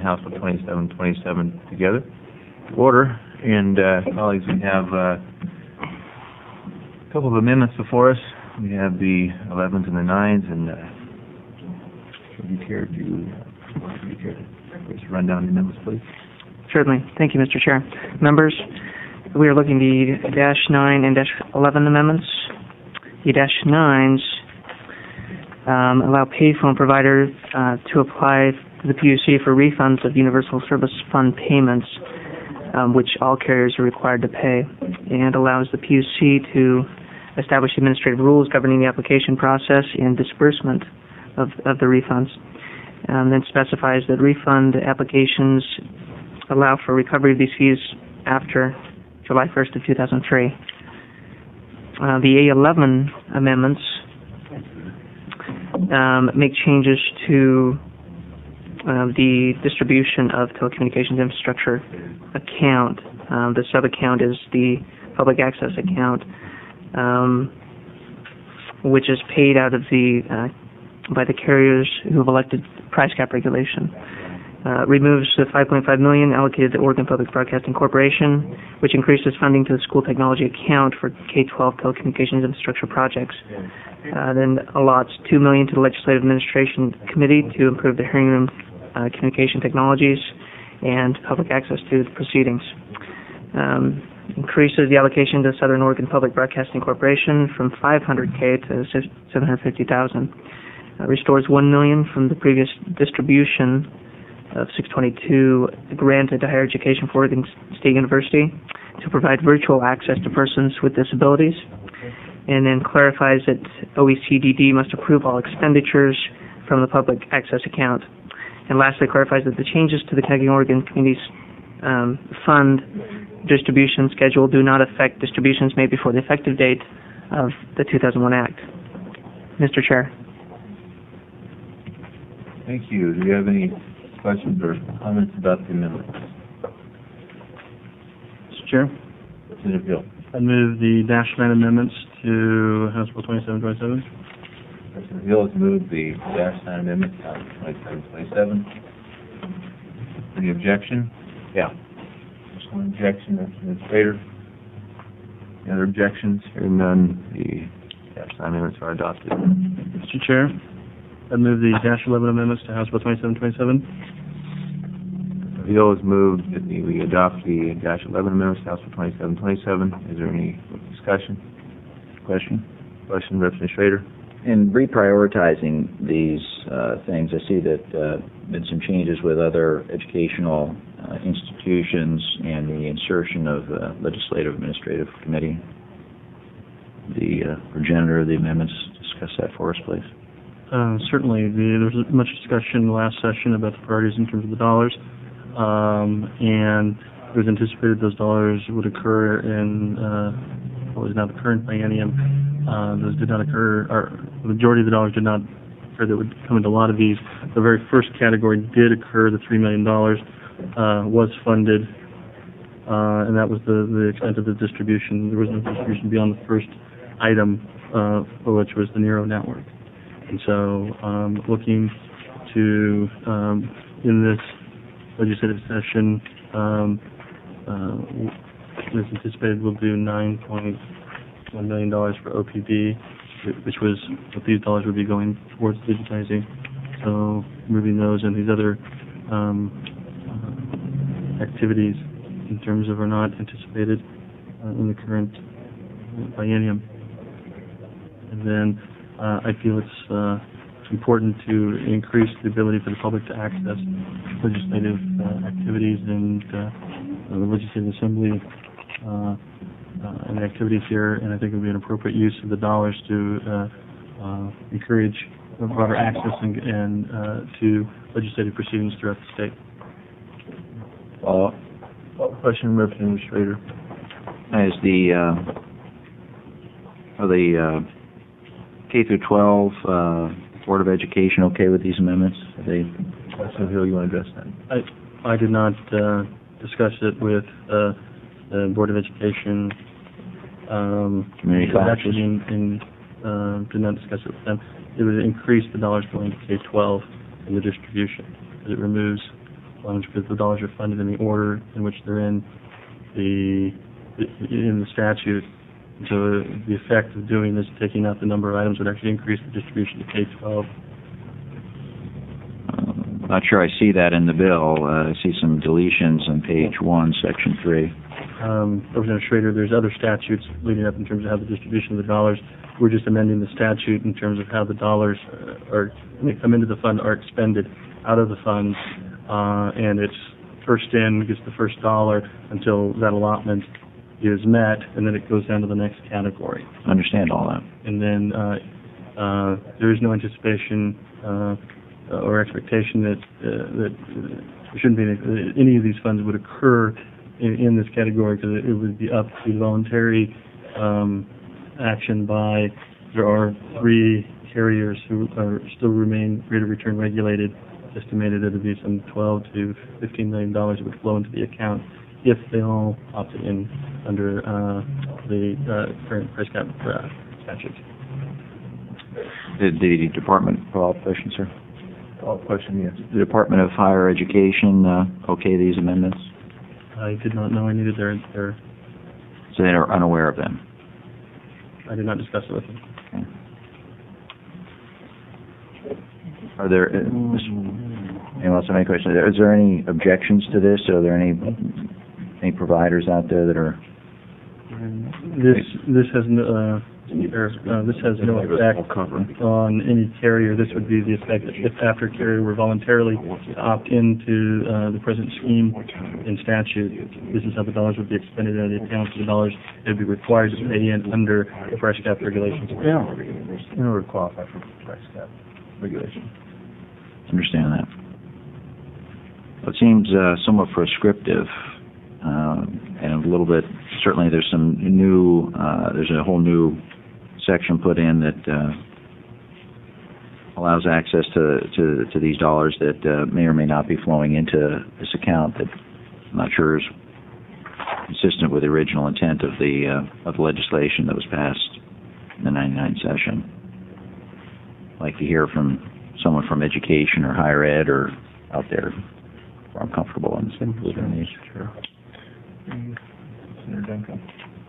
House Bill 2727 together. Order. And colleagues, we have a couple of amendments before us. We have the 11s and the 9s, and would you care to just run down the amendments, please? Certainly. Thank you, Mr. Chair. Members, we are looking at the -9 and -11 amendments. The -9s allow payphone providers to apply to the PUC for refunds of Universal Service Fund payments, which all carriers are required to pay, and allows the PUC to establish administrative rules governing the application process and disbursement of the refunds. Then specifies that refund applications allow for recovery of these fees after July 1st of 2003. The A11 amendments make changes to the distribution of telecommunications infrastructure account. The sub-account is the public access account, which is paid out of by the carriers who have elected price cap regulation. Removes the $5.5 million allocated to Oregon Public Broadcasting Corporation, which increases funding to the school technology account for K-12 telecommunications infrastructure projects. Then allots $2 million to the Legislative Administration Committee to improve the hearing room communication technologies and public access to the proceedings. Increases the allocation to Southern Oregon Public Broadcasting Corporation from $500K to $750,000. Restores $1 million from the previous distribution of 622 granted to higher education for Oregon State University to provide virtual access to persons with disabilities, and then clarifies that OECDD must approve all expenditures from the public access account. And lastly, clarifies that the changes to the Connecting Oregon Communities Fund distribution schedule do not affect distributions made before the effective date of the 2001 Act. Mr. Chair. Thank you. Do you have any questions or comments about the amendments? Mr. Chair? Senator Hill. I move the -9 amendments to House Bill 2727. President Hill has moved the -9 amendment to House Bill 2727. Any objection? Yeah. Just one objection, Administrator. Any other objections? Hearing none, the -9 amendments are adopted. Mr. Chair, I move the -11 amendments to House Bill 2727. Hill has moved that we adopt the -11 amendments to House Bill 2727. Is there any discussion? Question? Question, Representative Schrader. In reprioritizing these things, I see that been some changes with other educational institutions and the insertion of Legislative Administrative Committee. The progenitor of the amendments, discuss that for us, please. Certainly. There was much discussion in the last session about the priorities in terms of the dollars, and it was anticipated those dollars would occur in what is now the current biennium. Those did not occur, or the majority of the dollars did not occur that would come into a lot of these. The very first category did occur. The $3 million was funded, and that was the extent of the distribution. There was no distribution beyond the first item, which was the Nero network. And so looking to, in this legislative session, as anticipated, we'll do $9.1 million for OPB, which was what these dollars would be going towards digitizing. So moving those and these other activities in terms of are not anticipated in the current biennium. And then I feel it's important to increase the ability for the public to access legislative activities and the Legislative Assembly and activities here, and I think it would be an appropriate use of the dollars to encourage broader access and to legislative proceedings throughout the state. Question, Representative Schrader. Is are the K through 12 Board of Education okay with these amendments? Representative Hill, you want to address that? I did not discuss it with the Board of Education. Community colleges? Did not discuss it with them. It would increase the dollars going to K-12 in the distribution, because it removes funds because the dollars are funded in the order in which they're in the statute. So the effect of doing this, taking out the number of items, would actually increase the distribution to K-12. Not sure I see that in the bill. I see some deletions on page 1, section 3. Representative Schrader, there's other statutes leading up in terms of how the distribution of the dollars. We're just amending the statute in terms of how the dollars when they come into the fund, are expended out of the funds, and it's first in gets the first dollar until that allotment is met, and then it goes down to the next category. Understand all that. And then there is no anticipation or expectation that there shouldn't be any of these funds would occur in this category, because it would be up to voluntary action by. There are 3 carriers who are still remain rate of return regulated. Estimated it would be some $12 to $15 million that would flow into the account if they all opted in under the current price cap statute. Did the department follow-up question, sir? Follow-up question, yes. The Department of Higher Education okay these amendments? I did not know I needed their. So they are unaware of them? I did not discuss it with them. Okay. Are there, anyone else have any questions? Is there any objections to this? Are there any providers out there that are? This has no effect on any carrier. This would be the effect that if after a carrier were voluntarily to opt into the present scheme in statute, this is how the dollars would be expended out of the account. The dollars they would be required to pay in under the price cap regulations. Yeah, in order to qualify for price cap regulation. Understand that. It seems somewhat prescriptive, and a little bit. Certainly, there's some new. There's a whole new section put in that allows access to these dollars that may or may not be flowing into this account. That I'm not sure is consistent with the original intent of the legislation that was passed in the '99 session. I'd like to hear from someone from education or higher ed or out there where I'm comfortable in including these. Sure. Senator Duncan.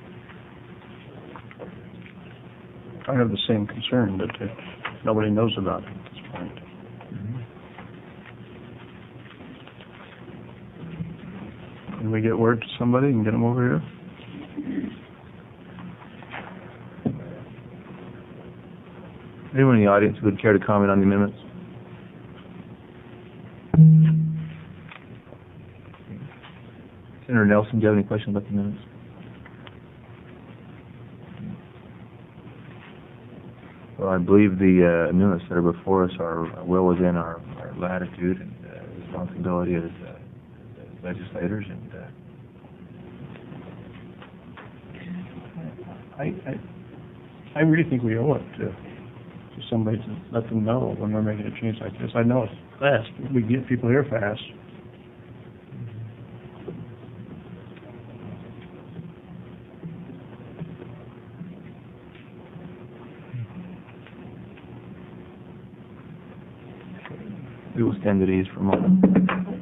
I have the same concern that nobody knows about it at this point. Can we get word to somebody and get them over here? Anyone in the audience who would care to comment on the amendments? Senator Nelson, do you have any questions about the amendments? Well, I believe the amendments that are before us are well within our latitude and responsibility as legislators, and I really think we owe it to somebody to let them know when we're making a change like this. I know it's fast. We get people here fast. we will stand at ease for a moment.